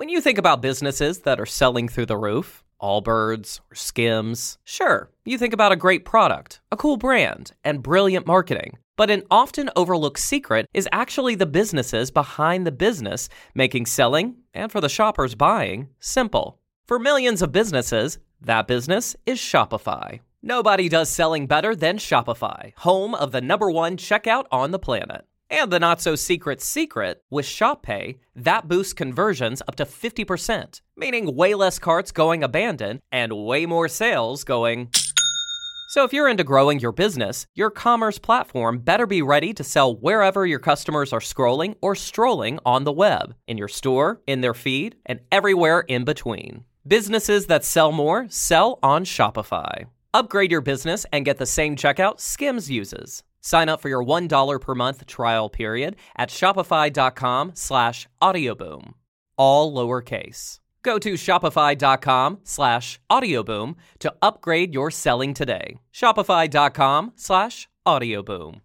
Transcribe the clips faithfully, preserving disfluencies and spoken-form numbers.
When you think about businesses that are selling through the roof, Allbirds or Skims, sure, you think about a great product, a cool brand, and brilliant marketing. But an often overlooked secret is actually the businesses behind the business, making selling, and for the shoppers buying, simple. For millions of businesses, that business is Shopify. Nobody does selling better than Shopify, home of the number one checkout on the planet. And the not-so-secret secret, with Shop Pay, that boosts conversions up to fifty percent, meaning way less carts going abandoned and way more sales going... So if you're into growing your business, your commerce platform better be ready to sell wherever your customers are scrolling or strolling on the web, in your store, in their feed, and everywhere in between. Businesses that sell more sell on Shopify. Upgrade your business and get the same checkout Skims uses. Sign up for your one dollar per month trial period at shopify.com slash audioboom. All lowercase. Go to shopify.com slash audioboom to upgrade your selling today. Shopify.com slash audioboom.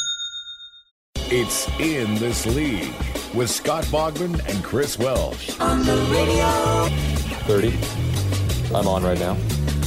It's In This League with Scott Bogman and Chris Welsh. On the radio. thirty. I'm on right now.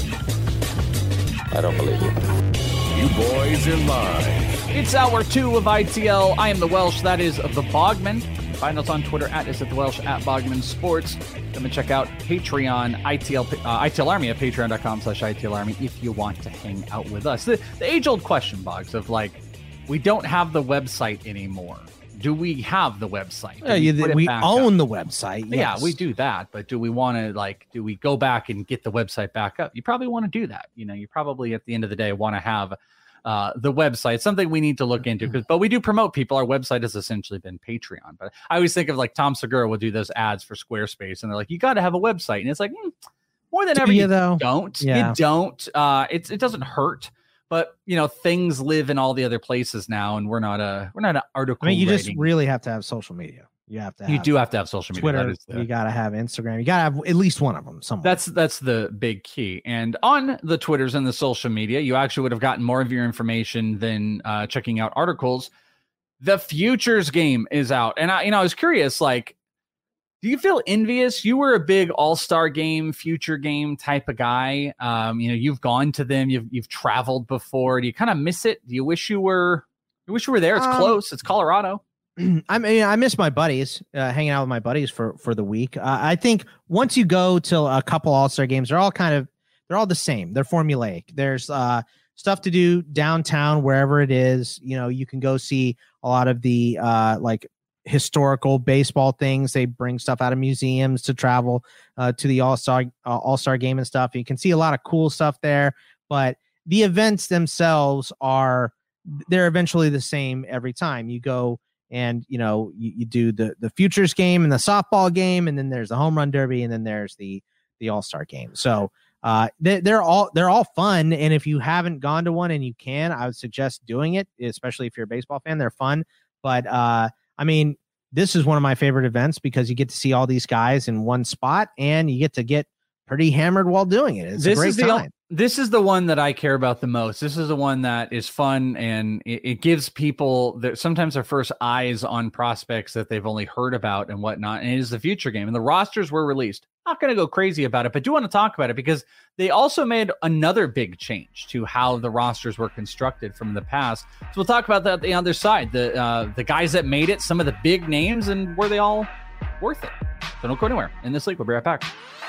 I don't believe you. You boys are live. It's hour two of I T L. I am the Welsh. That is the Bogman. Find us on Twitter at is it the Welsh at Bogman Sports. Come and check out Patreon, I T L, uh, I T L Army at patreon.com slash ITL Army if you want to hang out with us. The, the age-old question, Boggs, of like, we don't have the website anymore. Do we have the website? Yeah, you, we we own up? the website. Yes. Yeah, we do that. But do we want to, like, do we go back and get the website back up? You probably want to do that. You know, you probably at the end of the day want to have uh, the website, something we need to look into. Because, but we do promote people. Our website has essentially been Patreon. But I always think of like Tom Segura will do those ads for Squarespace, and they're like, you got to have a website. And it's like, mm, more than do ever, you, you though? don't. Yeah. You don't. Uh, it's it doesn't hurt. But, you know, things live in all the other places now, and we're not a we're not an article. I mean, you writing. just really have to have social media. You have to. Have you do have to have social media. Twitter. That is the, you got to have Instagram. You got to have at least one of them. Somewhere. That's that's the big key. And on the Twitters and the social media, you actually would have gotten more of your information than uh, checking out articles. The Futures game is out, and I, you know, I was curious, like, do you feel envious? You were a big All-Star game, future game type of guy. Um, you know, you've gone to them, you've you've traveled before. Do you kind of miss it? Do you wish you were you wish you were there? It's um, close. It's Colorado. I mean, I miss my buddies, uh, hanging out with my buddies for for the week. Uh, I think once you go to a couple All-Star games, they're all kind of they're all the same. They're formulaic. There's uh, stuff to do downtown, wherever it is. You know, you can go see a lot of the uh, like. historical baseball things. They bring stuff out of museums to travel uh, to the All-Star uh, All-Star game and stuff. You can see a lot of cool stuff there, but the events themselves are they're eventually the same every time you go. And you know you, you do the the Futures game and the softball game, and then there's the home run derby, and then there's the the All-Star game. So uh, they, they're all they're all fun. And if you haven't gone to one and you can, I would suggest doing it, especially if you're a baseball fan. They're fun, but uh, I mean, this is one of my favorite events because you get to see all these guys in one spot and you get to get pretty hammered while doing it. It's this a great is the, time. This is the one that I care about the most. This is the one that is fun, and it, it gives people that sometimes their first eyes on prospects that they've only heard about and whatnot. And it is the future game, and the rosters were released. Not going to go crazy about it, but do want to talk about it because they also made another big change to how the rosters were constructed from the past. So we'll talk about that on the other side. The uh, the guys that made it, some of the big names, and were they all worth it? So don't go anywhere. In this league, we'll be right back.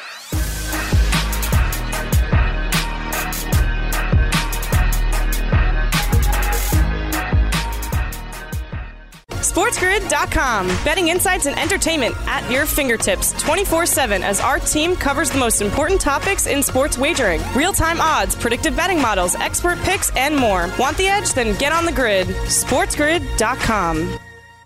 SportsGrid dot com. Betting insights and entertainment at your fingertips twenty-four seven as our team covers the most important topics in sports wagering. Real-time odds, predictive betting models, expert picks, and more. Want the edge? Then get on the grid. SportsGrid dot com.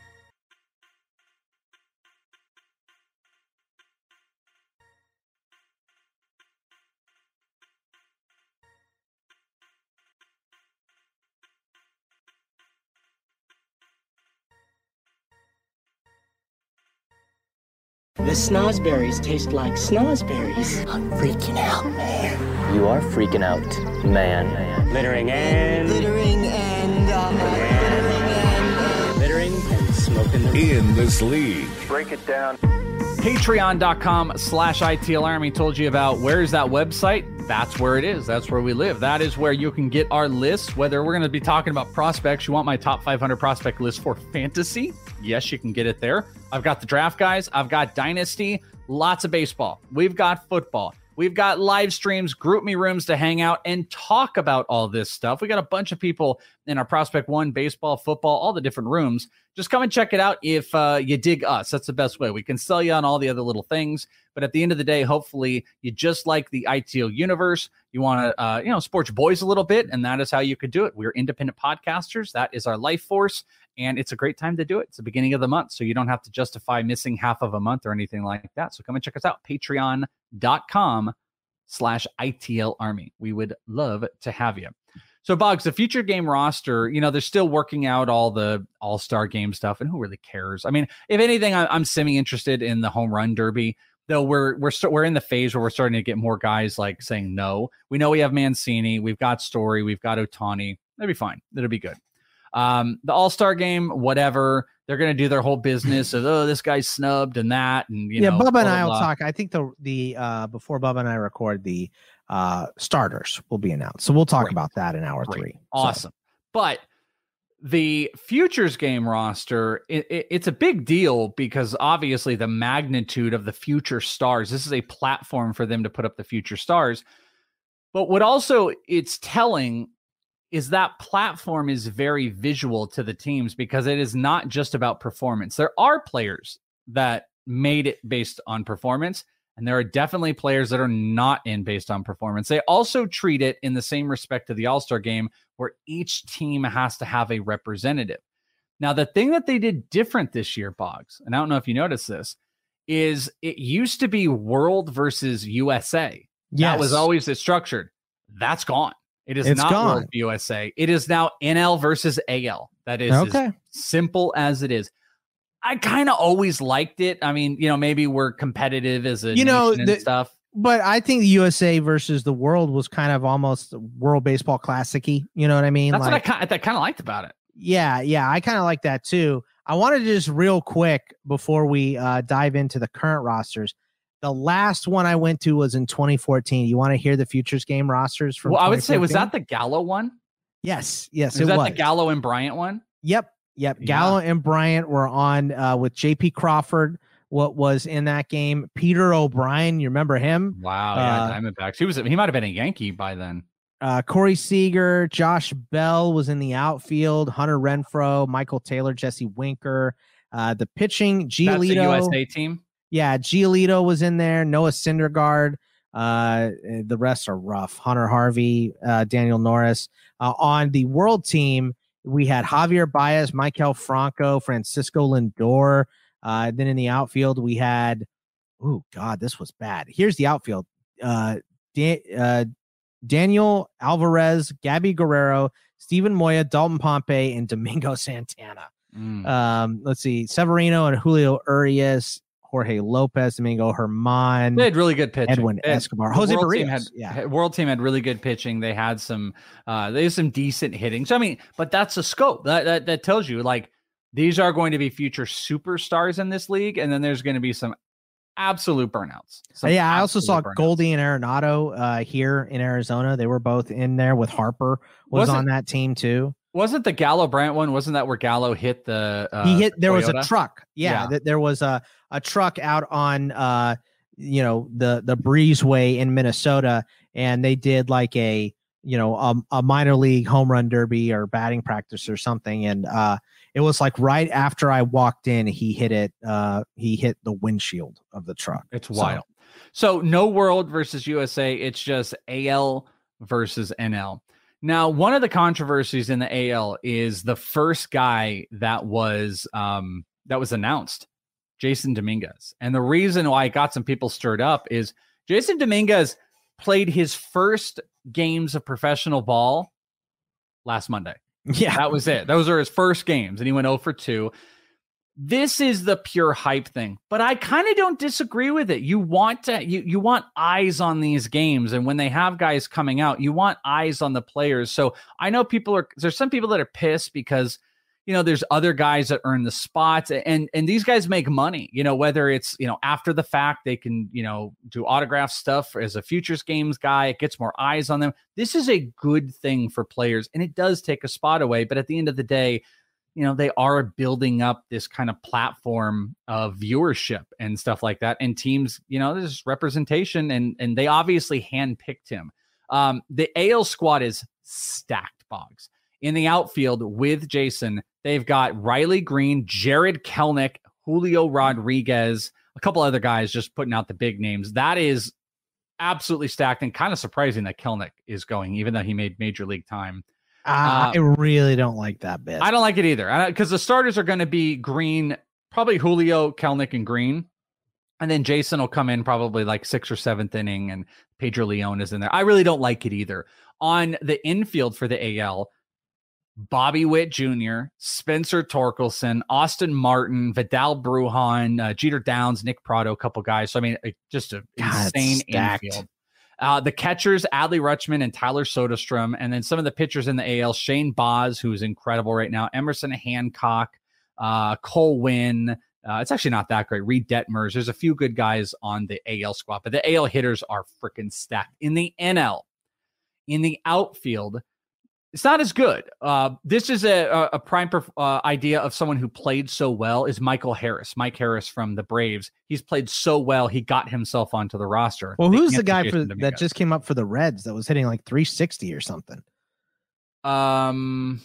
The snozberries taste like snozberries. I'm freaking out, man. You are freaking out, man. Littering and... Littering and... Uh, and... Littering and... Uh, littering and smoking the... In This League. Break it down. Patreon.com slash ITL Army told you about. Where is that website? That's where it is. That's where we live. That is where you can get our list. Whether we're going to be talking about prospects, you want my top five hundred prospect list for fantasy? Yes, you can get it there. I've got the draft guys. I've got dynasty. Lots of baseball. We've got football. We've got live streams, group me rooms to hang out and talk about all this stuff. We got a bunch of people in our Prospect One, baseball, football, all the different rooms. Just come and check it out if uh, you dig us. That's the best way. We can sell you on all the other little things. But at the end of the day, hopefully you just like the I T L universe. You want to, uh, you know, support your boys a little bit, and that is how you could do it. We're independent podcasters. That is our life force, and it's a great time to do it. It's the beginning of the month, so you don't have to justify missing half of a month or anything like that. So come and check us out, patreon.com slash ITL Army. We would love to have you. So, Boggs, the future game roster, you know, they're still working out all the all-star game stuff, and who really cares? I mean, if anything, I'm semi-interested in the home run derby. Though we're we're st- we're in the phase where we're starting to get more guys like saying no. We know we have Mancini, we've got Story, we've got Ohtani. That'll be fine. That'll be good. Um, the All-Star game, whatever. They're going to do their whole business of, oh, this guy's snubbed and that, and you yeah, know. Bubba blah, and I blah, will blah. talk. I think the the uh, before Bubba and I record, the uh, starters will be announced, so we'll talk Great. about that in hour Great. three. Awesome, so. But the futures game roster, it, it, it's a big deal because obviously the magnitude of the future stars, this is a platform for them to put up the future stars. But what also it's telling is that platform is very visual to the teams because it is not just about performance. There are players that made it based on performance, and there are definitely players that are not in based on performance. They also treat it in the same respect to the All-Star game, where each team has to have a representative. Now, the thing that they did different this year, Boggs, and I don't know if you noticed this, is it used to be World versus U S A. Yes. That was always the structured. That's gone. It is It's not gone. World U S A. It is now N L versus A L. That is Okay. as simple as it is. I kind of always liked it. I mean, you know, maybe we're competitive as a You know, nation and the- stuff. But I think the U S A versus the world was kind of almost World Baseball Classic-y. You know what I mean? That's like, what I kind of, kind of liked about it. Yeah, yeah, I kind of like that too. I wanted to just real quick before we uh, dive into the current rosters. The last one I went to was in twenty fourteen. You want to hear the futures game rosters from? Well, I would say, was twenty that the Gallo one? Yes, yes, Was it that was. the Gallo and Bryant one? Yep, yep. Yeah. Gallo and Bryant were on uh, with J P Crawford. What was in that game? Peter O'Brien, you remember him? Wow, Uh, yeah, Diamondbacks. He was he might have been a Yankee by then. Uh, Corey Seager, Josh Bell was in the outfield. Hunter Renfroe, Michael Taylor, Jesse Winker. Uh, the pitching, That's the U Giolito. S A team. Yeah, Giolito was in there. Noah Syndergaard. Uh, the rest are rough. Hunter Harvey, uh, Daniel Norris. Uh, on the world team, we had Javier Baez, Michael Franco, Francisco Lindor. Uh, then in the outfield, we had, oh God, this was bad. Here's the outfield. Uh, Dan, uh, Daniel Alvarez, Gabby Guerrero, Steven Moya, Dalton Pompey, and Domingo Santana. Mm. Um, let's see, Severino and Julio Urias, Jorge Lopez, Domingo Herman, They had really good pitching. Edwin They had- Escobar, the Jose world Barrios. team had, yeah, world team had really good pitching. They had some, uh, they had some decent hitting. So I mean, but that's the scope that, that that tells you like these are going to be future superstars in this league, and then there's going to be some absolute burnouts. Some yeah. I also saw absolute burnouts. Goldie and Arenado uh, here in Arizona. They were both in there with Harper was Wasn't- on that team too. Wasn't the Gallo Bryant one? Wasn't that where Gallo hit the? Uh, he hit. There was a Toyota? truck. Yeah, Yeah. th- there was a a truck out on uh you know the the breezeway in Minnesota, and they did like a you know a, a minor league home run derby or batting practice or something, and uh it was like right after I walked in, he hit it. Uh, he hit the windshield of the truck. It's So- wild. So no world versus U S A. It's just A L versus N L. Now, one of the controversies in the A L is the first guy that was um, that was announced, Jason Dominguez. And the reason why it got some people stirred up is Jason Dominguez played his first games of professional ball last Monday. Yeah, That was it. Those are his first games, and he went oh for two. This is the pure hype thing, but I kind of don't disagree with it. You want to, you, you want eyes on these games. And when they have guys coming out, you want eyes on the players. So I know people are, there's some people that are pissed because, you know, there's other guys that earn the spots, and and these guys make money, you know, whether it's, you know, after the fact, they can, you know, do autograph stuff as a futures games guy. It gets more eyes on them. This is a good thing for players, and it does take a spot away. But at the end of the day, you know, they are building up this kind of platform of viewership and stuff like that. And teams, you know, there's representation, and and they obviously handpicked him. Um, the A L squad is stacked, Boggs. In the outfield with Jason, they've got Riley Green, Jared Kelnick, Julio Rodriguez, a couple other guys just putting out the big names. That is absolutely stacked, and kind of surprising that Kelnick is going, even though he made major league time. Uh, I really don't like that bit. I don't like it either, because the starters are going to be Green, probably Julio, Kelnick, and Green. And then Jason will come in probably like sixth or seventh inning, and Pedro Leon is in there. I really don't like it either. On the infield for the A L, Bobby Witt Junior, Spencer Torkelson, Austin Martin, Vidal Brujan, uh, Jeter Downs, Nick Prado, a couple guys. So, I mean, just an insane infield. Uh, the catchers, Adley Rutschman and Tyler Soderstrom. And then some of the pitchers in the A L, Shane Baz, who's incredible right now, Emerson Hancock, uh, Cole Winn. Uh, it's actually not that great. Reed Detmers. There's a few good guys on the A L squad, but the A L hitters are freaking stacked. In the N L, in the outfield, it's not as good. Uh, this is a, a, a prime perf- uh, idea of someone who played so well is Michael Harris. Mike Harris from the Braves. He's played so well, he got himself onto the roster. Well, who's the guy for that just came up for the Reds that was hitting like three sixty or something? Um,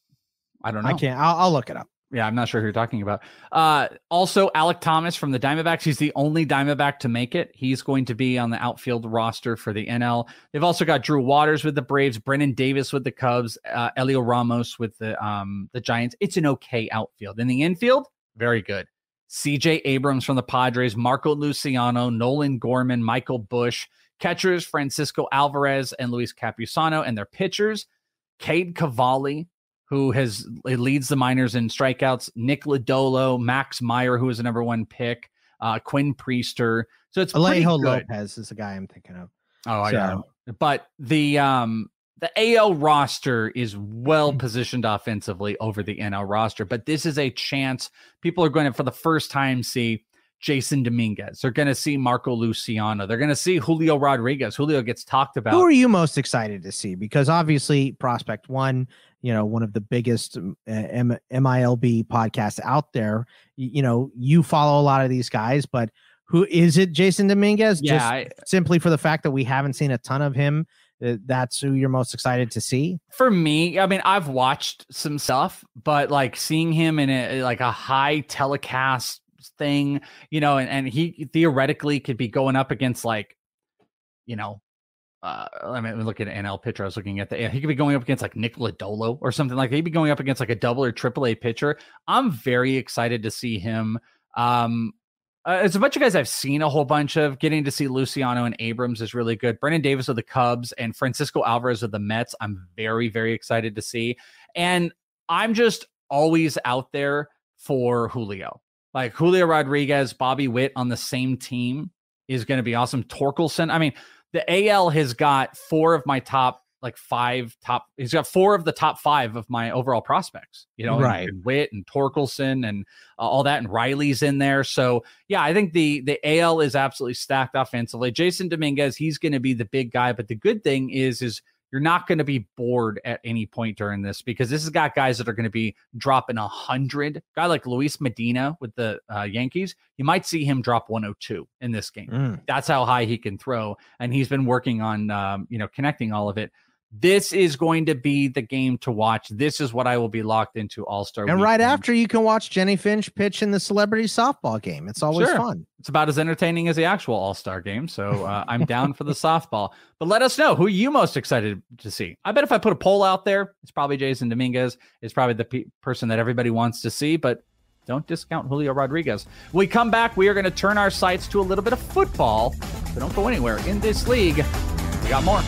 I don't know. I can't. I'll, I'll look it up. Yeah, I'm not sure who you're talking about. Uh, also, Alec Thomas from the Diamondbacks. He's the only Diamondback to make it. He's going to be on the outfield roster for the N L. They've also got Drew Waters with the Braves, Brennan Davis with the Cubs, uh, Elio Ramos with the um, the Giants. It's an okay outfield. In the infield, very good. C J Abrams from the Padres, Marco Luciano, Nolan Gorman, Michael Busch. Catchers, Francisco Alvarez and Luis Campusano. And their pitchers, Cade Cavalli, who has leads the minors in strikeouts, Nick Lodolo, Max Meyer, who is the number one pick, uh, Quinn Priester. So it's Alejo pretty good. Lopez is the guy I'm thinking of. Oh, I so. know. But the um the A L roster is well positioned offensively over the N L roster. But this is a chance. People are going to, for the first time, see Jason Dominguez. They're going to see Marco Luciano. They're going to see Julio Rodriguez. Julio gets talked about. Who are you most excited to see? Because obviously Prospect One, you know, one of the biggest uh, M- MILB podcasts out there, you, you know, you follow a lot of these guys, but who is it? Jason Dominguez? Yeah, Just I, simply for the fact that we haven't seen a ton of him. Uh, that's who you're most excited to see. For me, I mean, I've watched some stuff, but like seeing him in a, like a high telecast thing, you know, and, and he theoretically could be going up against like, you know, uh, I mean, look at an N L pitcher. I was looking at the, he could be going up against like Nick Lodolo or something like that. He'd be going up against like a double or triple A pitcher. I'm very excited to see him. Um, uh, it's a bunch of guys I've seen a whole bunch of. Getting to see Luciano and Abrams is really good. Brennan Davis of the Cubs and Francisco Alvarez of the Mets, I'm very, very excited to see. And I'm just always out there for Julio. Like Julio Rodriguez, Bobby Witt on the same team is going to be awesome. Torkelson. I mean, the A L has got four of my top, like five top. He's got four of the top five of my overall prospects, you know, right. And, and Witt and Torkelson and uh, all that. And Riley's in there. So yeah, I think the, the A L is absolutely stacked offensively. Jason Dominguez, he's going to be the big guy. But the good thing is, is you're not going to be bored at any point during this, because this has got guys that are going to be dropping a hundred. A guy like Luis Medina with the uh, Yankees, you might see him drop one oh two in this game. Mm. That's how high he can throw. And he's been working on, um, you know, connecting all of it. This is going to be the game to watch. This is what I will be locked into All-Star And weekend. right after, you can watch Jenny Finch pitch in the celebrity softball game. It's always sure. fun. It's about as entertaining as the actual All-Star game. So uh, I'm down for the softball. But let us know who you most excited to see. I bet if I put a poll out there, it's probably Jason Dominguez. It's probably the pe- person that everybody wants to see. But don't discount Julio Rodriguez. When we come back, we are going to turn our sights to a little bit of football. So don't go anywhere. In this league, we got more.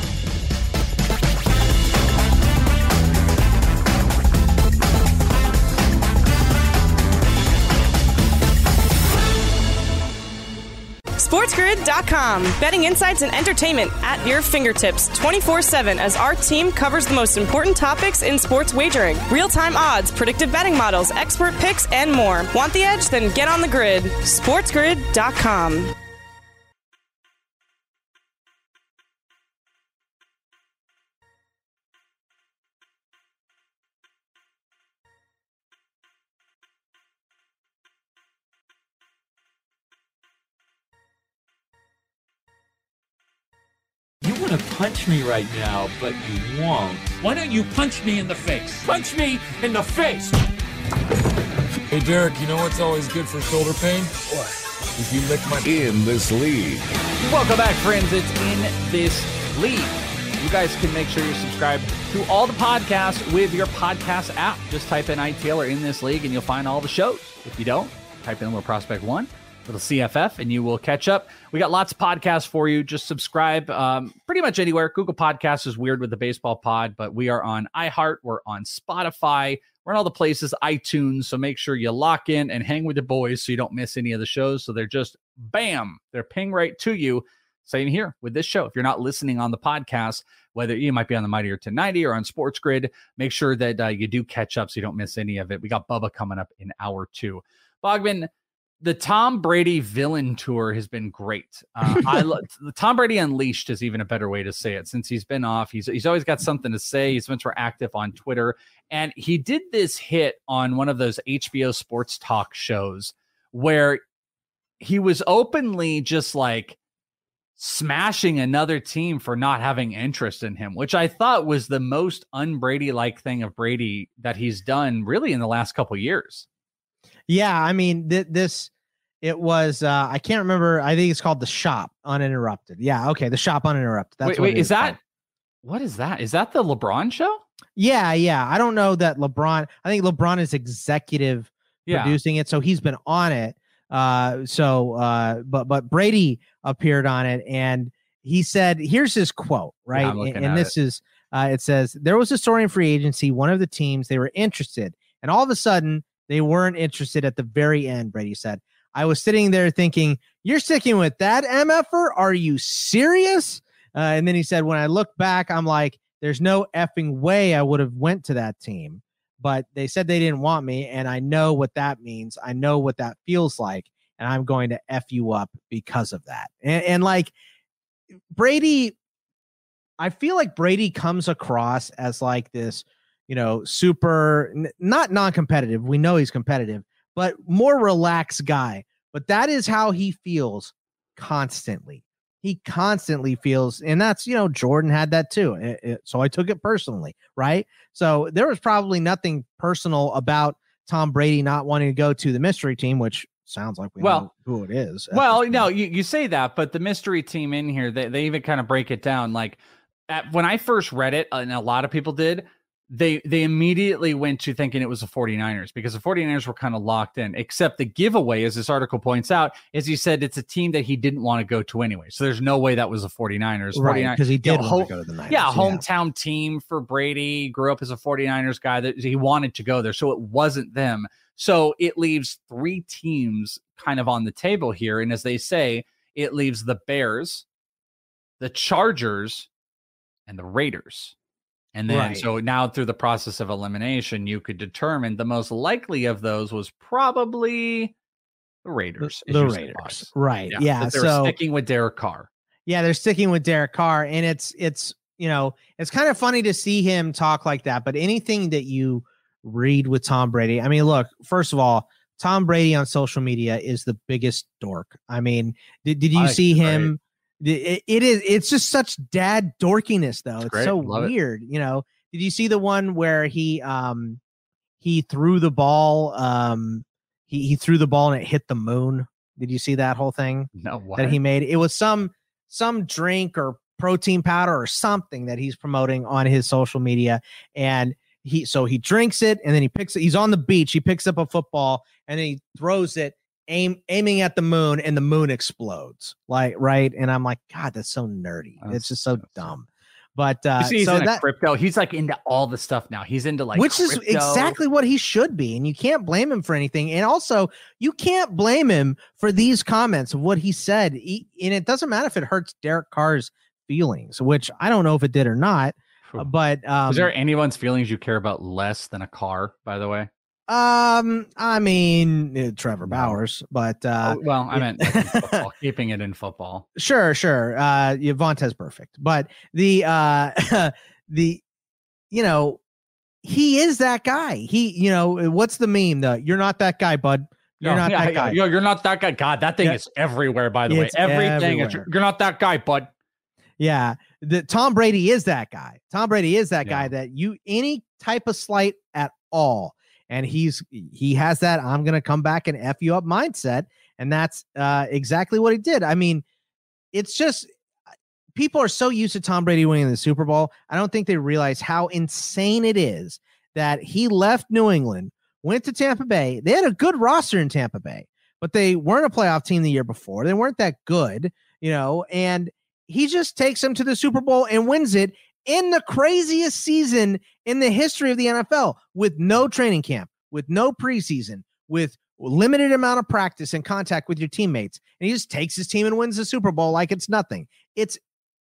SportsGrid dot com. Betting insights and entertainment at your fingertips twenty-four seven as our team covers the most important topics in sports wagering. Real-time odds, predictive betting models, expert picks, and more. Want the edge? Then get on the grid. SportsGrid dot com. You want to punch me right now, but you won't. Why don't you punch me in the face? Punch me in the face! Hey, Derek, you know what's always good for shoulder pain? What? If you lick my... In This League. Welcome back, friends. It's In This League. You guys can make sure you're subscribed to all the podcasts with your podcast app. Just type in I T L or In This League, and you'll find all the shows. If you don't, type in Little Prospect One. Little C F F, and you will catch up. We got lots of podcasts for you. Just subscribe um, pretty much anywhere. Google Podcasts is weird with the baseball pod, but we are on iHeart. We're on Spotify. We're in all the places, iTunes. So make sure you lock in and hang with the boys so you don't miss any of the shows. So they're just, bam, they're ping right to you. Same here with this show. If you're not listening on the podcast, whether you might be on the Mightier ten ninety or on Sports Grid, make sure that uh, you do catch up so you don't miss any of it. We got Bubba coming up in hour two. Bogman, the Tom Brady villain tour has been great. Uh, I lo- the Tom Brady Unleashed is even a better way to say it. Since he's been off, he's he's always got something to say. He's much more active on Twitter, and he did this hit on one of those H B O sports talk shows where he was openly just like smashing another team for not having interest in him, which I thought was the most un-Brady-like thing of Brady that he's done really in the last couple years. Yeah, I mean, th- this, it was, uh, I can't remember. I think it's called The Shop Uninterrupted. Yeah, okay, The Shop Uninterrupted. That's wait, what wait, it is is that, called. What is that? Is that the LeBron show? Yeah, yeah. I don't know that LeBron, I think LeBron is executive Yeah. producing it, so he's been on it. Uh, so, uh, but, but Brady appeared on it, and he said, here's his quote, right? Yeah, I'm looking and and at this it. is, uh, it says, there was a story in free agency, one of the teams, they were interested, and all of a sudden, they weren't interested at the very end, Brady said. I was sitting there thinking, you're sticking with that M F R? Are you serious? Uh, and then he said, when I look back, I'm like, there's no effing way I would have went to that team. But they said they didn't want me, and I know what that means. I know what that feels like, and I'm going to F you up because of that. And, and like, Brady, I feel like Brady comes across as like this, you know, super, n- not non-competitive. We know he's competitive, but more relaxed guy. But that is how he feels constantly. He constantly feels, and that's, you know, Jordan had that too. It- it- so I took it personally, right? So there was probably nothing personal about Tom Brady not wanting to go to the mystery team, which sounds like we Well, know who it is. at Well, this no, point. you, you say that, but the mystery team in here, they, they even kind of break it down. Like at, when I first read it, and a lot of people did, they they immediately went to thinking it was the 49ers because the 49ers were kind of locked in, except the giveaway, as this article points out, is he said it's a team that he didn't want to go to anyway. So there's no way that was the 49ers. Right, 49 because he you did know, want home- to go to the Niners. Yeah, hometown team for Brady, grew up as a 49ers guy that he wanted to go there. So it wasn't them. So it leaves three teams kind of on the table here. And as they say, it leaves the Bears, the Chargers, and the Raiders. And then, Right. so now through the process of elimination, you could determine the most likely of those was probably the Raiders. The, as the you say, Raiders. Box. Right. Yeah. but they're So sticking with Derek Carr. yeah, they're sticking with Derek Carr, and it's it's you know, it's kind of funny to see him talk like that. But anything that you read with Tom Brady, I mean, look, first of all, Tom Brady on social media is the biggest dork. I mean, did, did you I see agree. him? It, it is. It's just such dad dorkiness, though. It's, great. so Love it. weird. You know, did you see the one where he um he threw the ball um he he threw the ball and it hit the moon? Did you see that whole thing No, what? that he made? It was some some drink or protein powder or something that he's promoting on his social media, and he so he drinks it and then he picks it. He's on the beach. He picks up a football and then he throws it, aim aiming at the moon, and the moon explodes. Like right, and I'm like, God, that's so nerdy. That's it's just so so dumb. But uh, You see, he's so into that crypto. He's like into all the stuff now. He's into like which crypto. is exactly what he should be, and you can't blame him for anything. And also, you can't blame him for these comments of what he said. He, and it doesn't matter if it hurts Derek Carr's feelings, which I don't know if it did or not. But um, is there anyone's feelings you care about less than a car? By the way, um, I mean uh, Trevor Bowers, but uh, oh, well, I meant like in football, keeping it in football. Sure, sure. Uh, yeah, Vontez perfect, but the uh, the you know he is that guy. He you know what's the meme? The you're not that guy, bud. You're no, not yeah, that guy. Yo, you're not that guy. God, that thing Yeah. is everywhere. By the It's way, everything. Is, everywhere. you're not that guy, bud. Yeah, the Tom Brady is that guy. Tom Brady is that Yeah. guy that you any type of slight at all, and he's he has that I'm gonna come back and F you up mindset, and that's uh, exactly what he did. I mean, it's just people are so used to Tom Brady winning the Super Bowl. I don't think they realize how insane it is that he left New England, went to Tampa Bay. They had a good roster in Tampa Bay, but they weren't a playoff team the year before. They weren't that good, you know, and he just takes them to the Super Bowl and wins it in the craziest season in the history of the N F L with no training camp, with no preseason, with limited amount of practice and contact with your teammates. And he just takes his team and wins the Super Bowl like it's nothing. It's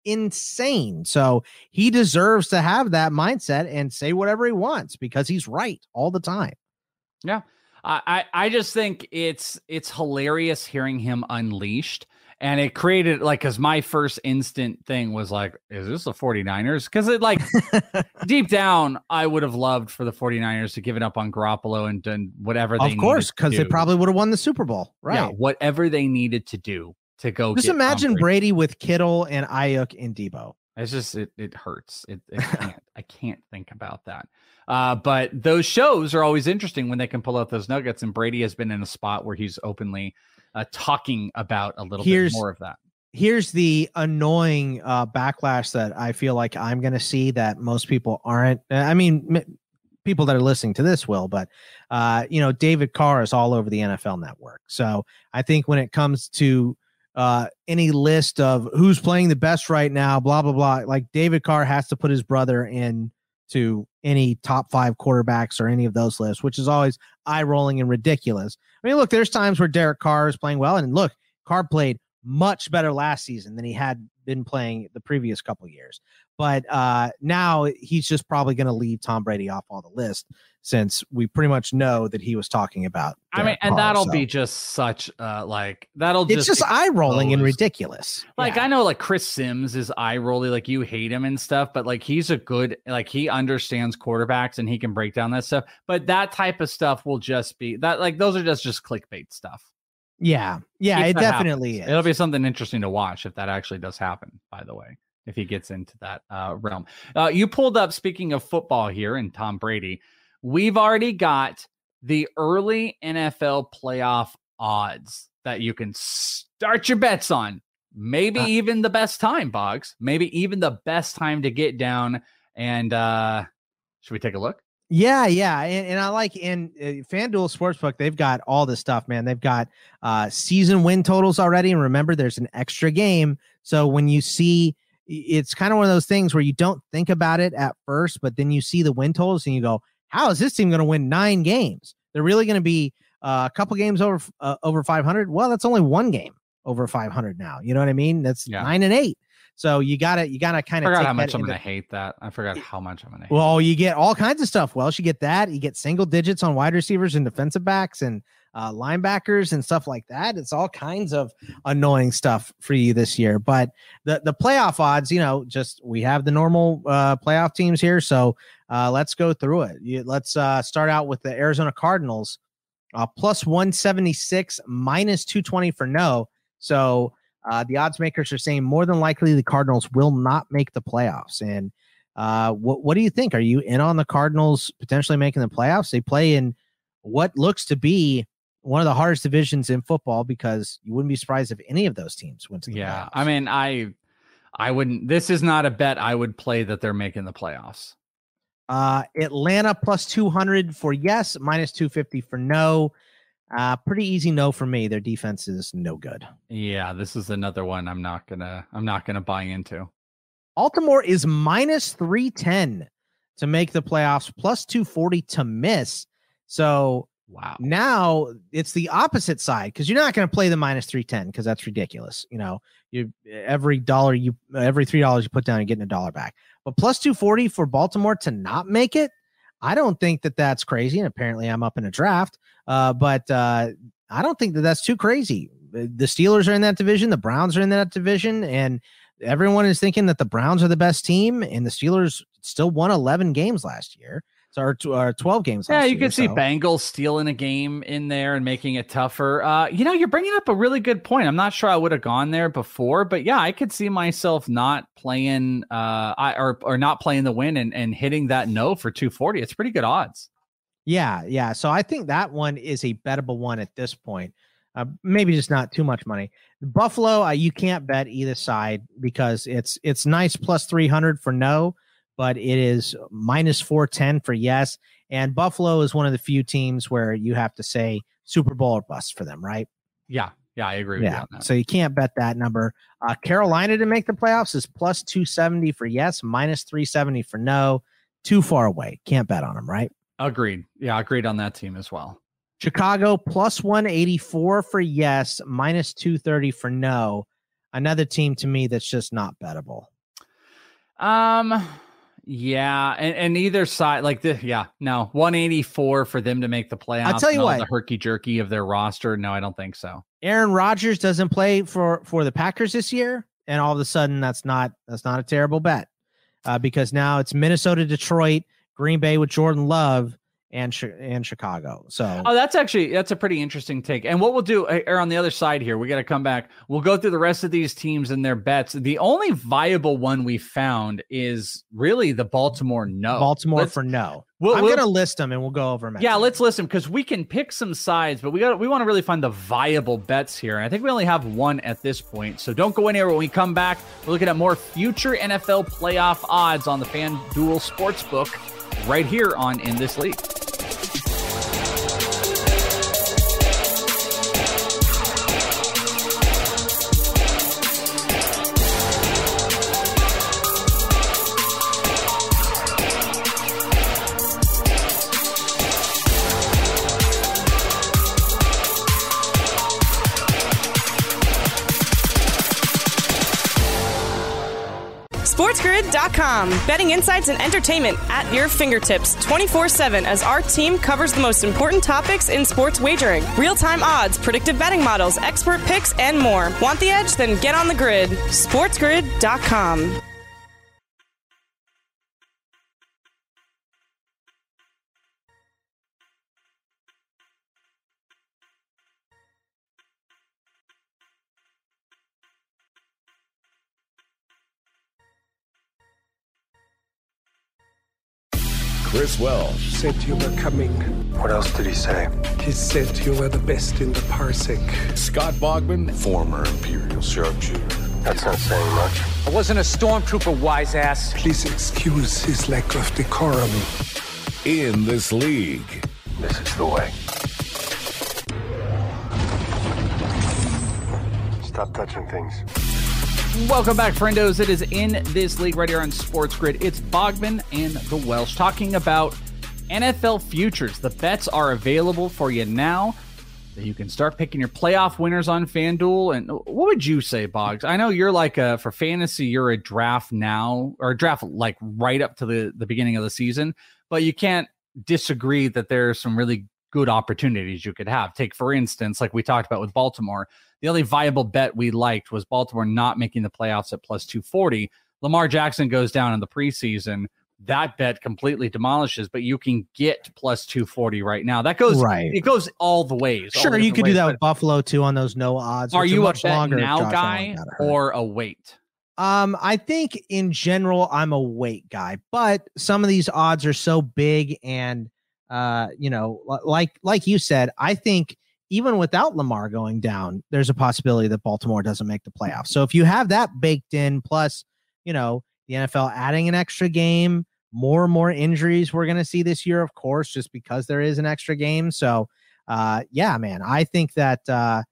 insane. So he deserves to have that mindset and say whatever he wants because he's right all the time. Yeah. I, I just think it's it's hilarious hearing him unleashed. And it created like, because my first instant thing was like, is this the 49ers? Because it like deep down, I would have loved for the 49ers to give it up on Garoppolo and done whatever they Of course, because they do. probably would have won the Super Bowl. Right. Yeah, whatever they needed to do to go. Just get imagine Tom Brady. Brady with Kittle and Ayuk and Debo. It's just it it hurts. It, it can't I can't think about that. Uh, but those shows are always interesting when they can pull out those nuggets. And Brady has been in a spot where he's openly uh, talking about a little Here's- bit more of that. Here's the annoying uh, backlash that I feel like I'm going to see that most people aren't. I mean, m- people that are listening to this will, but uh, you know, David Carr is all over the N F L Network. So I think when it comes to uh, any list of who's playing the best right now, blah blah blah, like David Carr has to put his brother in to any top five quarterbacks or any of those lists, which is always eye rolling and ridiculous. I mean, look, there's times where Derek Carr is playing well, and look, Carr played much better last season than he had been playing the previous couple of years. But uh, now he's just probably going to leave Tom Brady off all the list since we pretty much know that he was talking about. I mean, Derek and Carr, that'll so. be just such uh like that'll It's just just eye rolling and exposed. ridiculous. Like Yeah. I know like Chris Sims is eye rolly, like you hate him and stuff, but like he's a good like he understands quarterbacks and he can break down that stuff. But that type of stuff will just be that like those are just just clickbait stuff. Yeah, yeah, If it that definitely happens. is. It'll be something interesting to watch if that actually does happen, by the way, if he gets into that uh, realm. Uh, you pulled up, speaking of football here and Tom Brady, we've already got the early N F L playoff odds that you can start your bets on. Maybe Uh, even the best time, Boggs. Maybe even the best time to get down. And uh, should we take a look? Yeah, yeah, and, and I like in uh, FanDuel Sportsbook, they've got all this stuff, man. They've got uh, season win totals already, and remember, there's an extra game. So when you see, it's kind of one of those things where you don't think about it at first, but then you see the win totals and you go, "How is this team going to win nine games? They're really going to be uh, a couple games over uh, over five hundred." Well, that's only one game over five hundred now. You know what I mean? That's Yeah. nine and eight. So you gotta you gotta kind I of forgot take how much that I'm into- going to hate that. I forgot how much I'm going to hate. Well, you get all kinds of stuff. Welsh, you get that. You get single digits on wide receivers and defensive backs and uh, linebackers and stuff like that. It's all kinds of annoying stuff for you this year. But the the playoff odds, you know, just we have the normal uh, playoff teams here. So uh, let's go through it. You, let's uh, start out with the Arizona Cardinals, uh, plus one seventy-six, minus two twenty for no. So uh, the odds makers are saying more than likely the Cardinals will not make the playoffs. And uh, what what do you think? Are you in on the Cardinals potentially making the playoffs? They play in what looks to be one of the hardest divisions in football because you wouldn't be surprised if any of those teams went to the Yeah, playoffs. I mean, I, I wouldn't. This is not a bet I would play that they're making the playoffs. Uh, Atlanta plus two hundred for yes, minus two fifty for no. Uh, pretty easy no for me. Their defense is no good. Yeah, this is another one I'm not gonna. I'm not gonna buy into. Baltimore is minus three ten to make the playoffs, plus two forty to miss. So wow, now it's the opposite side, because you're not going to play the minus three ten because that's ridiculous. You know, you every dollar you every three dollars you put down, you're getting a dollar back. But plus two forty for Baltimore to not make it, I don't think that that's crazy. And apparently I'm up in a draft, uh, but uh, I don't think that that's too crazy. The Steelers are in that division. The Browns are in that division. And everyone is thinking that the Browns are the best team. And the Steelers still won eleven games last year. So our, our twelve games. Yeah, you year, could see so. Bengals stealing a game in there and making it tougher. Uh, you know, you're bringing up a really good point. I'm not sure I would have gone there before, but yeah, I could see myself not playing uh, I, or or not playing the win and, and hitting that no for two forty. It's pretty good odds. Yeah, yeah. So I think that one is a bettable one at this point. Uh, maybe just not too much money. Buffalo, uh, you can't bet either side because it's it's nice plus three hundred for no, but it is minus four ten for yes. And Buffalo is one of the few teams where you have to say Super Bowl or bust for them, right? Yeah, yeah, I agree with yeah. you on that. So you can't bet that number. Uh, Carolina to make the playoffs is plus two seventy for yes, minus three seventy for no. Too far away. Can't bet on them, right? Agreed. Yeah, agreed on that team as well. Chicago plus one eighty-four for yes, minus two thirty for no. Another team to me that's just not bettable. Um, yeah, and, and either side, like the yeah, no, one eighty-four for them to make the playoffs. I'll tell you what, the herky jerky of their roster. No, I don't think so. Aaron Rodgers doesn't play for for the Packers this year, and all of a sudden that's not that's not a terrible bet, uh, because now it's Minnesota, Detroit, Green Bay with Jordan Love, and and Chicago. So oh, that's actually that's a pretty interesting take. And what we'll do are on the other side here, we got to come back. We'll go through the rest of these teams and their bets. The only viable one we found is really the Baltimore no. Baltimore let's, for no. We'll, I'm we'll, gonna list them and we'll go over them. Yeah, let's list them because we can pick some sides, but we got we want to really find the viable bets here. And I think we only have one at this point. So don't go anywhere. When we come back, we're looking at more future N F L playoff odds on the FanDuel Sportsbook right here on In This League. SportsGrid dot com. Betting insights and entertainment at your fingertips twenty-four seven as our team covers the most important topics in sports wagering. Real-time odds, predictive betting models, expert picks, and more. Want the edge? Then get on the grid. SportsGrid dot com. Chris Welsh. Said you were coming. What else did he say? He said you were the best in the parsec. Scott Bogman. Former Imperial sharpshooter. That's not saying much. I wasn't a stormtrooper, wise ass. Please excuse his lack of decorum. In This League. This is the way. Stop touching things. Welcome back, friendos. It is In This League right here on Sports Grid. It's Bogman and the Welsh talking about N F L futures. The bets are available for you now. You can start picking your playoff winners on FanDuel. And what would you say, Boggs? I know you're like a, for fantasy, you're a draft now, or a draft like right up to the, the beginning of the season, but you can't disagree that there's some really good opportunities you could have. Take, for instance, like we talked about with Baltimore, the only viable bet we liked was Baltimore not making the playoffs at plus two forty. Lamar Jackson goes down in the preseason. That bet completely demolishes, but you can get plus two forty right now. That goes right. It goes all the ways. Sure, you could ways, do that with Buffalo too on those no odds. Are you are a bet longer now guy or a wait? Um, I think in general I'm a wait guy, but some of these odds are so big, and uh, you know, like like you said, I think even without Lamar going down, there's a possibility that Baltimore doesn't make the playoffs. So if you have that baked in, plus, you know, the N F L adding an extra game, more and more injuries we're going to see this year, of course, just because there is an extra game. So, uh, yeah, man, I think that uh,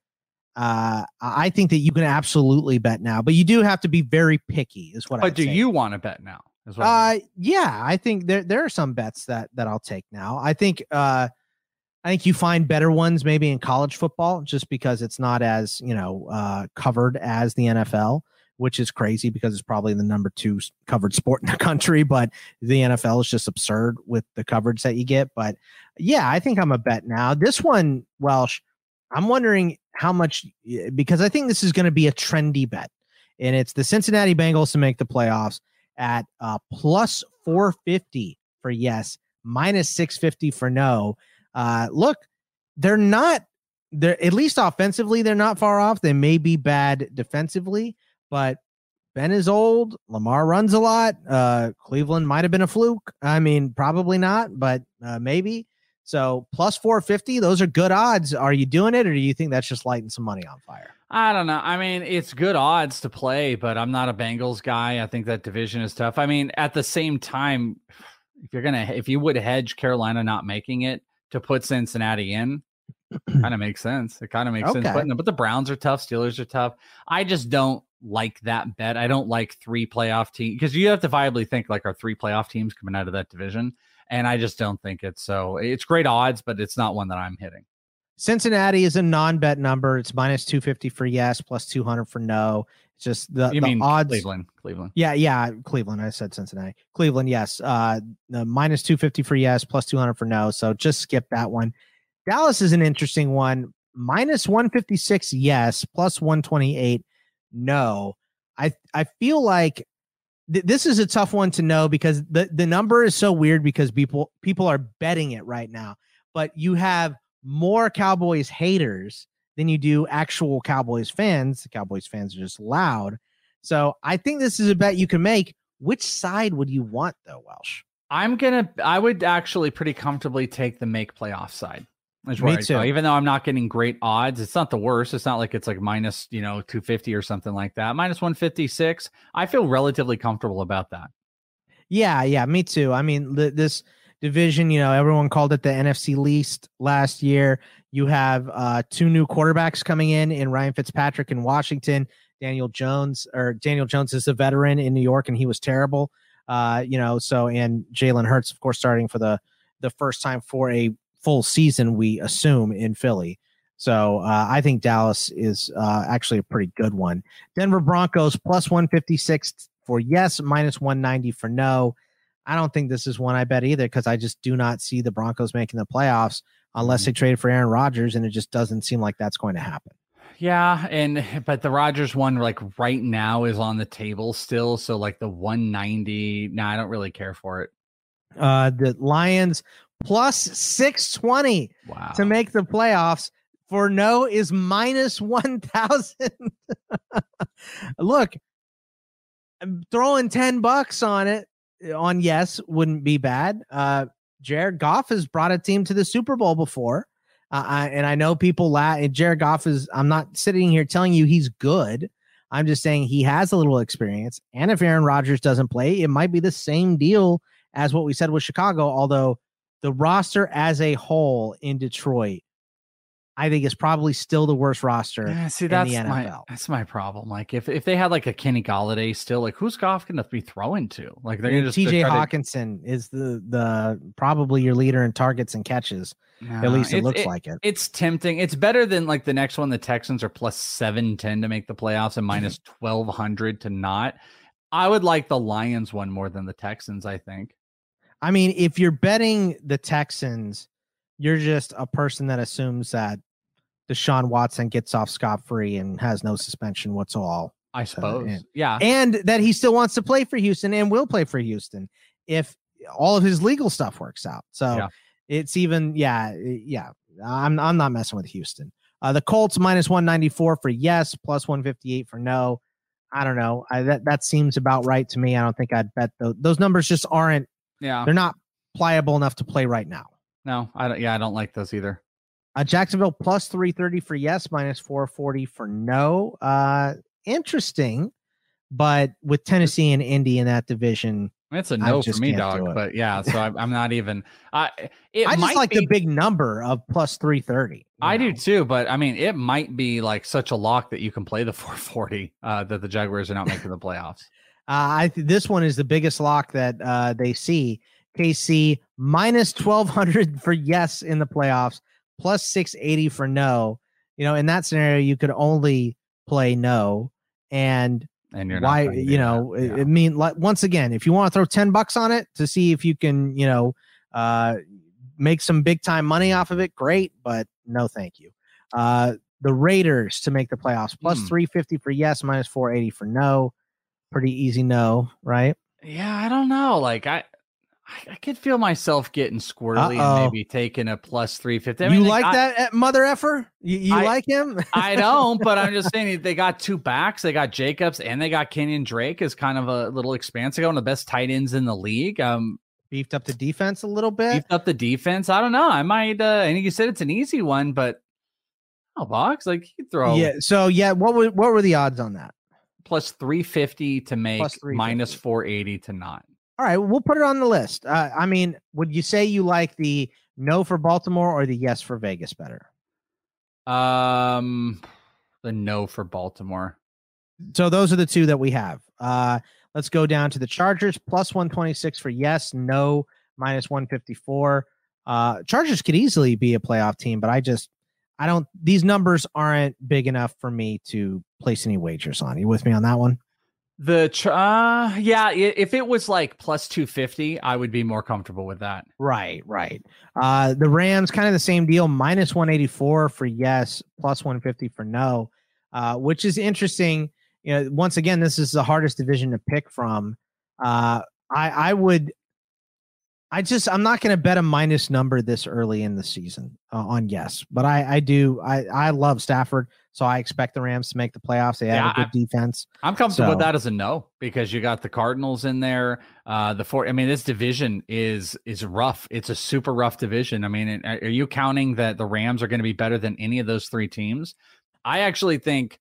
Uh, I think that you can absolutely bet now, but you do have to be very picky, is what I. But do say. you want to bet now? As well? Uh, yeah, I think there there are some bets that that I'll take now. I think uh, I think you find better ones maybe in college football, just because it's not as you know uh, covered as the N F L, which is crazy because it's probably the number two covered sport in the country. But the N F L is just absurd with the coverage that you get. But yeah, I think I'm a bet now. This one, Welsh, I'm wondering how much, because I think this is going to be a trendy bet, and it's the Cincinnati Bengals to make the playoffs at uh, plus four fifty for yes, minus six fifty for no. Uh, look, they're not, they're at least offensively, they're not far off. They may be bad defensively, but Ben is old. Lamar runs a lot. Uh, Cleveland might have been a fluke. I mean, probably not, but uh, maybe. So plus four fifty, those are good odds. Are you doing it, or do you think that's just lighting some money on fire? I don't know. I mean, it's good odds to play, but I'm not a Bengals guy. I think that division is tough. I mean, at the same time, if you're gonna, if you would hedge Carolina not making it to put Cincinnati in, kind of makes sense. It kind of makes Okay. sense. But, but the Browns are tough. Steelers are tough. I just don't like that bet. I don't like three playoff teams, because you have to viably think like our three playoff teams coming out of that division. And I just don't think it's so. It's great odds, but it's not one that I'm hitting. Cincinnati is a non-bet number. It's minus two fifty for yes, plus two hundred for no. It's just the, You the mean odds. Cleveland? Cleveland. Yeah, yeah, Cleveland. I said Cincinnati. Cleveland, yes. Uh, the minus two fifty for yes, plus two hundred for no. So just skip that one. Dallas is an interesting one. Minus one fifty-six, yes, plus one twenty-eight, no. I I feel like th- this is a tough one to know, because the, the number is so weird, because people people are betting it right now. But you have more Cowboys haters than you do actual Cowboys fans. The Cowboys fans are just loud. So I think this is a bet you can make. Which side would you want, though, Welsh? I'm gonna. I would actually pretty comfortably take the make playoff side. That's Me right. too. So even though I'm not getting great odds, it's not the worst. It's not like it's like minus, you know, two fifty or something like that. Minus one fifty-six. I feel relatively comfortable about that. Yeah, yeah, me too. I mean, the, this division, you know, everyone called it the N F C least last year. You have uh, two new quarterbacks coming in, in Ryan Fitzpatrick in Washington. Daniel Jones, or Daniel Jones is a veteran in New York, and he was terrible. Uh, you know, so, and Jalen Hurts, of course, starting for the the first time for a full season, we assume, in Philly. So uh, I think Dallas is uh, actually a pretty good one. Denver Broncos plus one fifty-six for yes, minus one ninety for no. I don't think this is one I bet either, because I just do not see the Broncos making the playoffs unless they trade for Aaron Rodgers, and it just doesn't seem like that's going to happen. Yeah, and but the Rodgers one, like right now, is on the table still. So like the one ninety, no, nah, I don't really care for it. Uh, the Lions plus six twenty wow. to make the playoffs for no is minus one thousand. Look, I'm throwing ten bucks on it. On yes, wouldn't be bad. Uh, Jared Goff has brought a team to the Super Bowl before. Uh, I, and I know people laugh. Jared Goff is, I'm not sitting here telling you he's good. I'm just saying he has a little experience. And if Aaron Rodgers doesn't play, it might be the same deal as what we said with Chicago. Although the roster as a whole in Detroit, I think is probably still the worst roster Yeah, see, in that's the N F L. my that's my problem. Like if, if they had like a Kenny Galladay still, like who's Goff gonna be throwing to? Like they're gonna just T J try to- Hawkinson is the the probably your leader in targets and catches. Nah, At least it it's- looks like it. It's tempting. It's better than like the next one. The Texans are plus seven ten to make the playoffs and minus twelve hundred to not. I would like the Lions one more than the Texans, I think. I mean, if you're betting the Texans, you're just a person that assumes that Deshaun Watson gets off scot-free and has no suspension whatsoever. I suppose. and, yeah. And that he still wants to play for Houston and will play for Houston if all of his legal stuff works out. So Yeah. it's even, yeah, yeah. I'm I'm not messing with Houston. Uh, the Colts minus one ninety-four for yes, plus one fifty-eight for no. I don't know. I, that, that seems about right to me. I don't think I'd bet those. Those numbers just aren't, Yeah. they're not pliable enough to play right now. No, I don't. Yeah, I don't like those either. Uh, Jacksonville plus three thirty for yes, minus four forty for no. Uh, interesting, but with Tennessee and Indy in that division, It's a no I for just me, can't dog. do it. But yeah, so I'm, I'm not even. I it I just might like be, the big number of plus three thirty. I do too, but I mean, it might be like such a lock that you can play the four forty uh, that the Jaguars are not making the playoffs. Uh, I th- this one is the biggest lock that uh, they see. K C minus twelve hundred for yes in the playoffs, plus six eighty for no. You know, in that scenario, you could only play no, and and you're why? not You know, that. it, Yeah. it mean like once again, if you want to throw ten bucks on it to see if you can, you know, uh, make some big time money off of it, great. But no, thank you. Uh, the Raiders to make the playoffs, plus Hmm. three fifty for yes, minus four eighty for no. Pretty easy no, right? Yeah, I don't know. Like I, I, I could feel myself getting squirrely Uh-oh. and maybe taking a plus three fifty. I you mean, they like got- that uh, mother effer? You, you I- like him? I don't, but I'm just saying they got two backs. They got Jacobs and they got Kenyon Drake as kind of a little expansive, one of the best tight ends in the league. Um, Beefed up the defense a little bit. beefed up the defense. I don't know. I might. Uh, and you said it's an easy one, but oh, box like you could throw Yeah. So yeah, what were what were the odds on that? plus three fifty to make, Plus three fifty. minus four eighty to not. All right, we'll put it on the list. Uh, I mean, would you say you like the no for Baltimore or the yes for Vegas better? Um, the no for Baltimore. So those are the two that we have. Uh, let's go down to the Chargers, plus one twenty-six for yes, no, minus one fifty-four. Uh, Chargers could easily be a playoff team, but I just, I don't, these numbers aren't big enough for me to place any wagers on. You with me on that one? The ch- uh, yeah, i- if it was like plus two fifty, I would be more comfortable with that. Right, right. Uh, the Rams, kind of the same deal, minus one eighty-four for yes, plus one fifty for no, uh, which is interesting. You know, once again, this is the hardest division to pick from. Uh, I, I would, I just, I'm not going to bet a minus number this early in the season uh, on yes, but I, I do, I, I love Stafford, so I expect the Rams to make the playoffs. They have Yeah, a good I- defense. I'm comfortable with So- that as a no because you got the Cardinals in there. Uh, the four. I mean, this division is is rough. It's a super rough division. I mean, are are you counting that the Rams are going to be better than any of those three teams? I actually think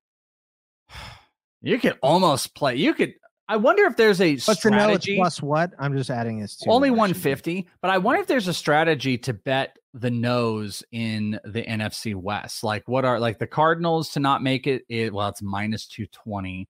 you could almost play. You could. I wonder if there's a But to know it's strategy. plus what? I'm just adding this to Only what it one should be. fifty, but I wonder if there's a strategy to bet the nose in the N F C West. Like what are like the Cardinals to not make it, it well, it's minus two twenty.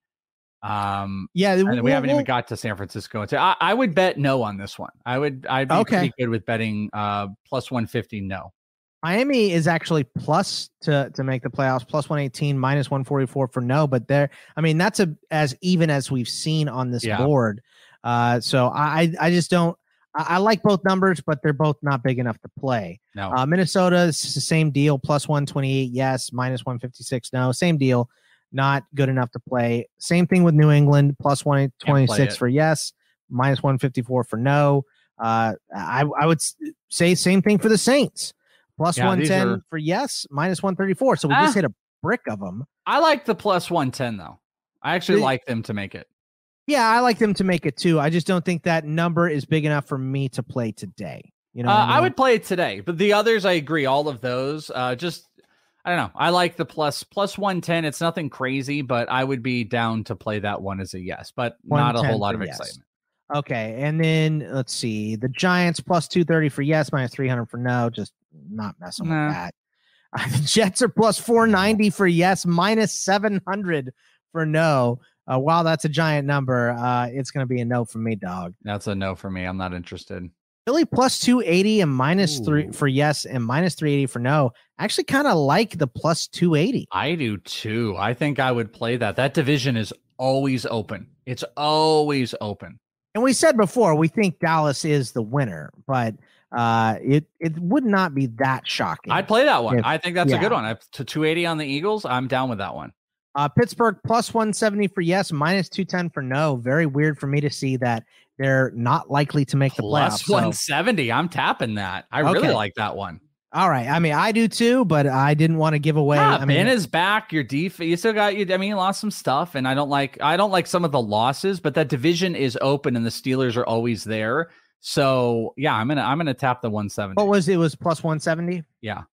Um Yeah, and we'll- we haven't we'll- even got to San Francisco. So I, I would bet no on this one. I would I'd be Okay. pretty good with betting uh plus one fifty no. Miami is actually plus to to make the playoffs, plus one eighteen, minus one forty-four for no. But there, I mean, that's a as even as we've seen on this Yeah. board. Uh, so I I just don't. I, I like both numbers, but they're both not big enough to play. No. Uh, Minnesota is the same deal, plus one twenty-eight, yes, minus one fifty-six, no. Same deal, not good enough to play. Same thing with New England, plus one twenty-six it. for yes, minus one fifty-four for no. Uh, I I would s- say same thing for the Saints. Plus Yeah, one these ten are- for yes, minus one thirty-four. So we Ah. just hit a brick of them. I like the plus one ten though. I actually The- like them to make it. Yeah, I like them to make it too. I just don't think that number is big enough for me to play today. You know, uh, what I, mean? would play it today, but the others, I agree. All of those, uh, just I don't know. I like the plus plus one ten. It's nothing crazy, but I would be down to play that one as a yes, but not a one ten whole lot for of yes. excitement. Okay, and then let's see, the Giants plus two thirty for yes, minus three hundred for no. Just not messing Nah. with that. Uh, the Jets are plus four ninety for yes, minus seven hundred for no. Uh, while that's a giant number, uh, it's going to be a no for me, dog. That's a no for me. I'm not interested. Philly plus two eighty and minus three Ooh. for yes and minus three eighty for no. Actually, kind of like the plus two eighty. I do too. I think I would play that. That division is always open. It's always open. And we said before, we think Dallas is the winner, but uh, it it would not be that shocking. I'd play that one. If- I think that's a yeah. good one. I, to two eighty on the Eagles, I'm down with that one. Uh, Pittsburgh plus one seventy for yes, minus two ten for no. Very weird for me to see that they're not likely to make the Plus playoffs. So- one seventy. I'm tapping that. I really Okay. like that one. all right. I mean, I do too, but I didn't want to give away. Yeah, I mean, Ben is back. Your def, you still got you. I mean, you lost some stuff, and I don't like. I don't like some of the losses, but that division is open, and the Steelers are always there. So yeah, I'm gonna I'm gonna tap the one seventy. what was it? It was plus one seventy. Yeah.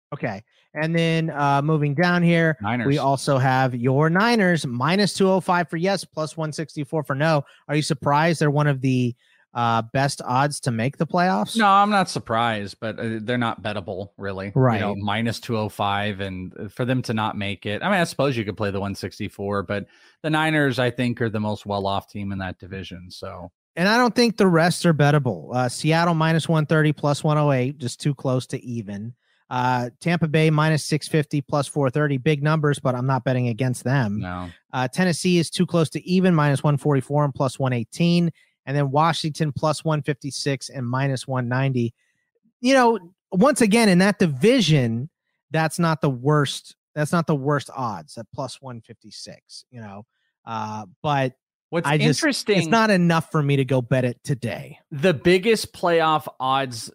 Okay. And then uh, moving down here, Niners. we also have your Niners minus two oh five for yes, plus one sixty-four for no. Are you surprised they're one of the uh, best odds to make the playoffs? No, I'm not surprised, but uh, they're not bettable, really. Right. You know, minus two oh five, and for them to not make it, I mean, I suppose you could play the one sixty-four, but the Niners, I think, are the most well-off team in that division. So, and I don't think the rest are bettable. Uh, Seattle minus one thirty, plus one oh eight, just too close to even. Uh, Tampa Bay minus six fifty, plus four thirty, big numbers, but I'm not betting against them. No. Uh, Tennessee is too close to even, minus one forty-four and plus one eighteen. And then Washington plus one fifty-six and minus one ninety. You know, once again, in that division, that's not the worst. That's not the worst odds at plus one fifty-six, you know. Uh, but what's I just, interesting, it's not enough for me to go bet it today. The biggest playoff odds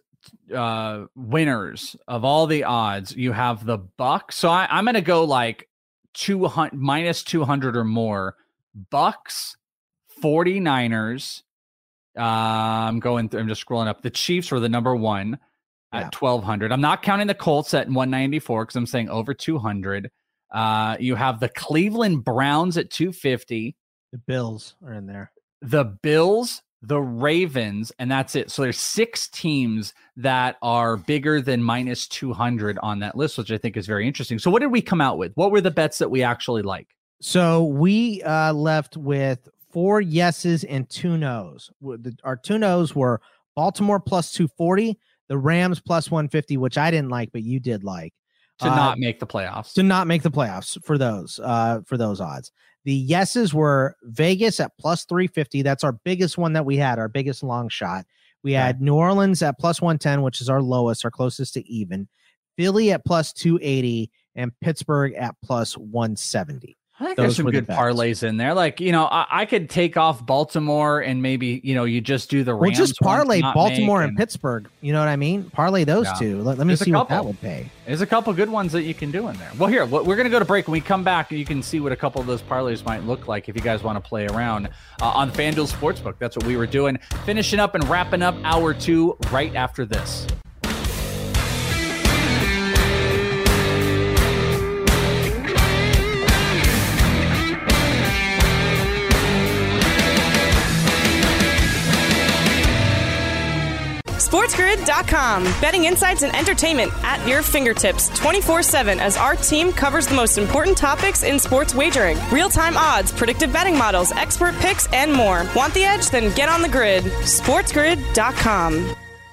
uh, winners of all the odds, you have the Bucks. So I, I'm going to go like two hundred minus two hundred or more. Bucks, forty-niners. Uh, I'm going through, I'm just scrolling up. The Chiefs were the number one at yeah. twelve hundred. I'm not counting the Colts at one ninety-four because I'm saying over two hundred. Uh, you have the Cleveland Browns at two fifty. The Bills are in there. The Bills, the Ravens, and that's it. So there's six teams that are bigger than minus two hundred on that list, which I think is very interesting. So what did we come out with? What were the bets that we actually like? So we uh, left with four yeses and two nos. Our two nos were Baltimore plus two forty, the Rams plus one fifty, which I didn't like, but you did like. To uh, not make the playoffs. To not make the playoffs for those, uh, for those odds. The yeses were Vegas at plus three fifty. That's our biggest one that we had, our biggest long shot. We had New Orleans at plus one ten, which is our lowest, our closest to even. Philly at plus two eighty and Pittsburgh at plus one seventy. I think Those there's some were the good bets. parlays in there. Like, you know, I, I could take off Baltimore and maybe, you know, you just do the Well, Rams. just parlay one to not Baltimore make and Pittsburgh. You know what I mean? Parlay those Yeah. two. Let, let me There's a see what couple. that would pay. There's a couple good ones that you can do in there. Well, here, what- we're going to go to break. When we come back, you can see what a couple of those parlays might look like if you guys want to play around uh, on FanDuel Sportsbook. That's what we were doing. Finishing up and wrapping up hour two right after this. SportsGrid dot com. Betting insights and entertainment at your fingertips twenty-four seven as our team covers the most important topics in sports wagering. Real-time odds, predictive betting models, expert picks, and more. Want the edge? Then get on the grid. SportsGrid dot com.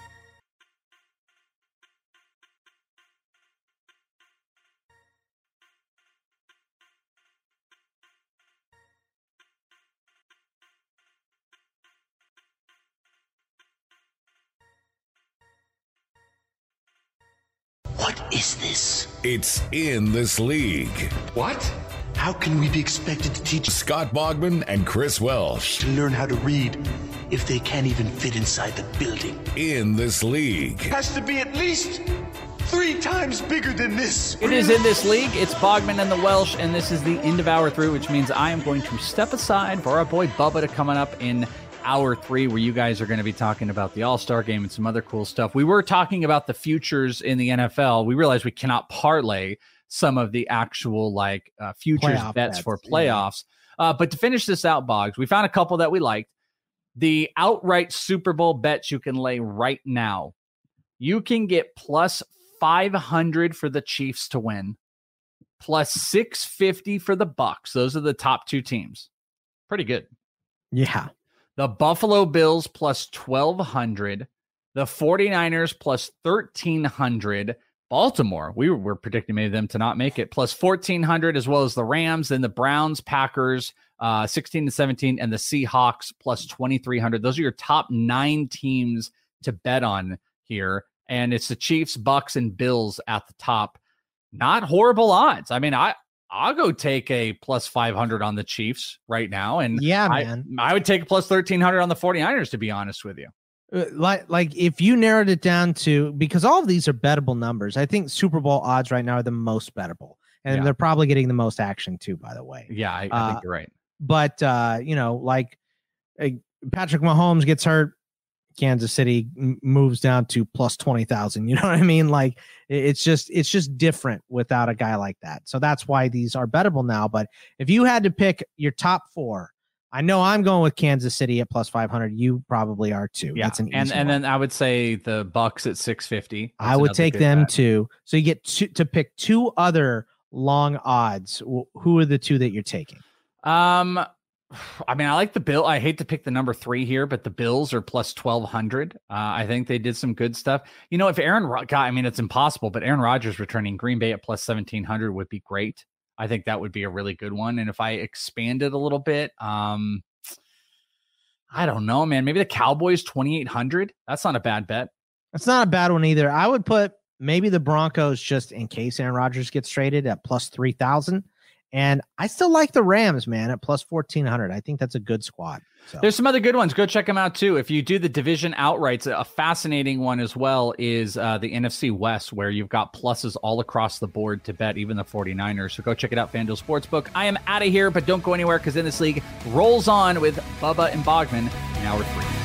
What is this? It's In This League. What? How can we be expected to teach Scott Bogman and Chris Welsh to learn how to read if they can't even fit inside the building? In This League. Has to be at least three times bigger than this. It is In This League. It's Bogman and the Welsh, and this is the end of hour three, which means I am going to step aside for our boy Bubba to coming up in hour three, where you guys are going to be talking about the All-Star game and some other cool stuff. We were talking about the futures in the N F L. We realized we cannot parlay some of the actual like uh, futures Playoff bets bets, for playoffs. Yeah. Uh, but to finish this out, Boggs, we found a couple that we liked. The outright Super Bowl bets you can lay right now. You can get plus five hundred for the Chiefs to win, plus six fifty for the Bucks. Those are the top two teams. Pretty good. Yeah. The Buffalo Bills plus twelve hundred, the 49ers plus thirteen hundred, Baltimore, we were, were predicting many of them to not make it, plus fourteen hundred, as well as the Rams, then the Browns, Packers, uh, sixteen to seventeen, and the Seahawks plus twenty-three hundred. Those are your top nine teams to bet on here. And it's the Chiefs, Bucks, and Bills at the top. Not horrible odds. I mean, I, I'll go take a plus five hundred on the Chiefs right now. And yeah, I, man, I would take a plus thirteen hundred on the 49ers, to be honest with you. Uh, like, like if you narrowed it down to, because all of these are bettable numbers, I think Super Bowl odds right now are the most bettable, and Yeah. they're probably getting the most action too, by the way. Yeah, I, I Uh, think you're right. But, uh, you know, like uh, Patrick Mahomes gets hurt, Kansas City m- moves down to plus twenty thousand. You know what I mean? Like, It's just it's just different without a guy like that. So that's why these are bettable now. But if you had to pick your top four, I know I'm going with Kansas City at plus five hundred. You probably are too. Yeah, That's an easy and and one. then I would say the Bucks at six fifty. I would take them too. So you get two, to pick two other long odds. Who are the two that you're taking? Um, I mean, I like the Bill. I hate to pick the number three here, but the Bills are plus twelve hundred. Uh, I think they did some good stuff. You know, if Aaron, God, I mean, it's impossible, but Aaron Rodgers returning Green Bay at plus seventeen hundred would be great. I think that would be a really good one. And if I expand it a little bit, um, I don't know, man. Maybe the Cowboys twenty-eight hundred. That's not a bad bet. That's not a bad one either. I would put maybe the Broncos just in case Aaron Rodgers gets traded at plus three thousand. And I still like the Rams, man, at plus fourteen hundred. I think that's a good squad. So. There's some other good ones. Go check them out, too. If you do the division outrights, a fascinating one as well is uh, the N F C West, where you've got pluses all across the board to bet, even the 49ers. So go check it out, FanDuel Sportsbook. I am out of here, but don't go anywhere because In This League rolls on with Bubba and Bogman in hour three.